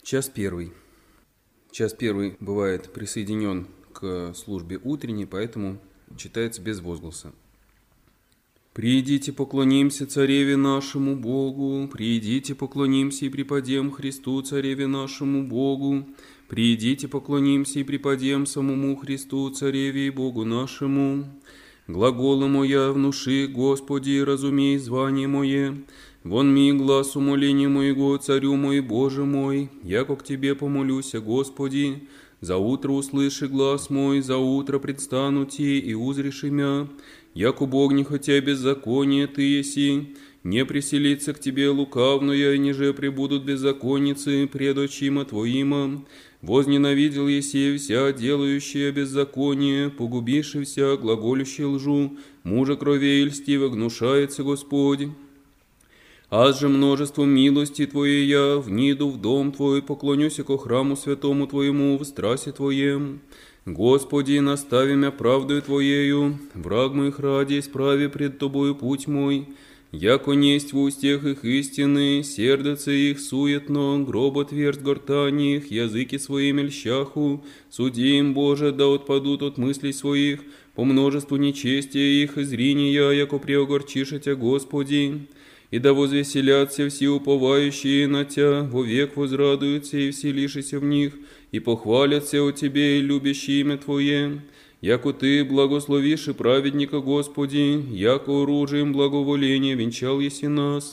Час первый. Час первый бывает присоединен к службе утренней, поэтому читается без возгласа. «Придите, поклонимся Цареве нашему Богу, придите, поклонимся и преподем Христу, Цареве нашему Богу, придите, поклонимся и преподем самому Христу, Цареве и Богу нашему. Глаголы моя внуши, Господи, разумей звание мое, вон ми глаз умоления моего, Царю мой, Боже мой, яко к Тебе помолюся, Господи, за утро услыши глаз мой, за утро предстану Ти и узриши мя, яко Бог не хотя беззаконие Ты еси, не приселится к Тебе лукавное, ниже пребудут беззаконницы пред очима Твоима. Возненавидел еси вся делающая беззаконие, погубивши вся глаголющая лжу, мужа кровей льстиво гнушается Господь. Аз же множеством милости Твоей я вниду в дом Твой, поклонюся ко храму святому Твоему в страсе Твоем. Господи, настави мя правдою Твоею, враг моих ради, исправи пред Тобою путь мой. Яко несть в устях их истины, сердце их суетно, гроб отверст гортани их, языки своими льщаху, суди им, Боже, да отпадут от мыслей своих, по множеству нечестия их, изриния, яко преогорчиша Тя, Господи. И да возвеселятся все уповающие на Тя, вовек возрадуются и вселишися в них, и похвалятся о Тебе, любящие имя Твое. Яко Ты благословишь и праведника, Господи, яко оружием благоволения венчал еси нас.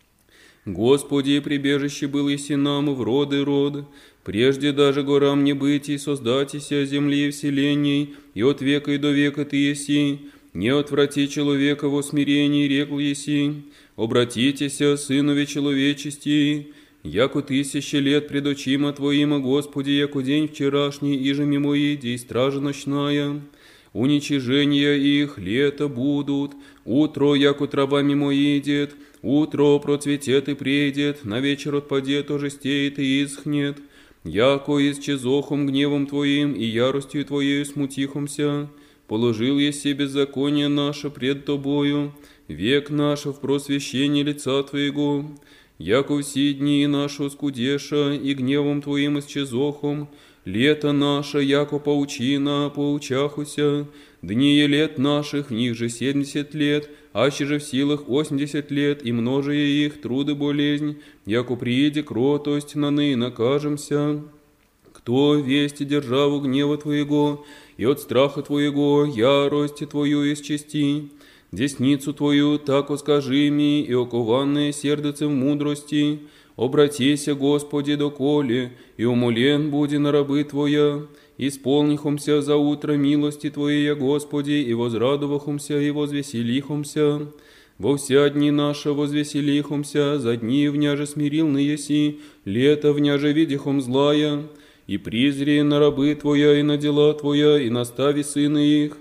Господи, прибежище был еси нам в роды род, прежде даже горам не быть и создатися земли и вселенной, и от века и до века Ты еси, не отврати человека во смирении, рекл еси, обратитеся, сынове человечести, яко 1000 лет пред очима Твоима, Господи, яко день вчерашний, иже мимо иди, стража ночная. Уничижения их лето будут, утро, яко трава мимо идет, утро процветет и придет, на вечер отпадет, ожестеет и исхнет, яко исчезохом гневом Твоим и яростью Твоею смутихомся. Положил еси беззаконие наше пред Тобою, век наш в просвещении лица Твоего. Яко все дни наши скудеша, и гневом Твоим исчезохом, лето наше, яко паучина, поучахуся, дни лет наших, в них же 70 лет, аще же в силах 80 лет, и множие их труды болезнь, яко приеде кротость, наны накажемся. Кто вести державу гнева Твоего, и от страха Твоего ярость Твою исчисти, десницу Твою тако скажи ми, и окованное сердце в мудрости, обратися, Господи, доколе, и умолен буди на рабы Твоя, исполнихомся за утро милости Твоей, Господи, и возрадовахомся, и возвеселихомся. Во вся дни наши возвеселихомся, за дни вняже смирилны еси, лето вняже видихом злая, и призри на рабы Твоя, и на дела Твоя, и настави сыны их.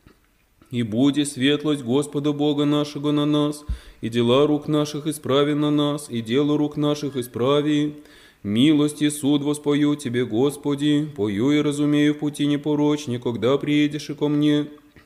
И буди светлость Господа Бога нашего на нас, и дела рук наших исправи на нас, и дело рук наших исправи. Милость и суд воспою Тебе, Господи, пою и разумею в пути непорочни, когда приедешь и ко мне.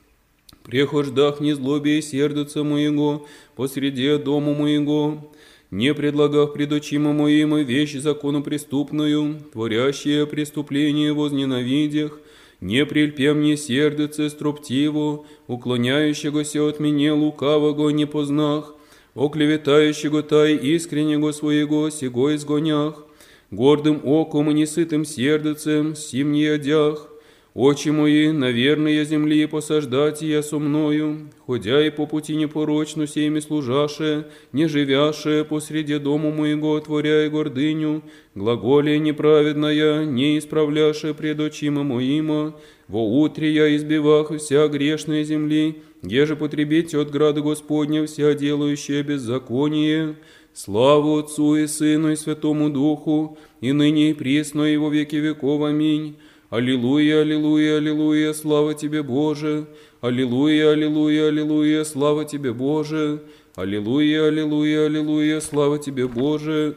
Прехождах не злобе и сердца моего, посреди дома моего, не предлагах пред очима моим вещь закону преступную, творящие преступление возненавидях, не прильпе мне сердце строптиво, уклоняющегося от меня лукавого не познах, оклеветающего тай искреннего своего сего изгонях, гордым оком и несытым сердцем сим не одях. Очи мои, наверное, земли посаждать я со мною, ходя и по пути непорочну семи служаше, не живяше посреди дома моего, творя и гордыню, глаголе неправедная, не исправляше пред очима моима, во утре я избивах вся грешная земли, еже потребите от града Господня вся делающая беззаконие. Славу Отцу и Сыну и Святому Духу, и ныне и присно и во веки веков. Аминь. Аллилуйя, аллилуйя, аллилуйя, слава Тебе, Боже! Аллилуйя, аллилуйя, аллилуйя, слава Тебе, Боже! Аллилуйя, аллилуйя, аллилуйя, слава Тебе, Боже!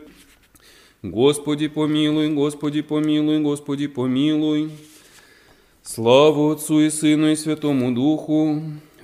Господи помилуй, Господи помилуй, Господи помилуй! Славу Отцу и Сыну и Святому Духу!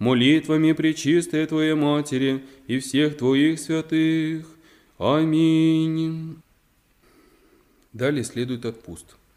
молитвами пречистой Твоей Матери и всех Твоих святых. Аминь. Далее следует отпуст.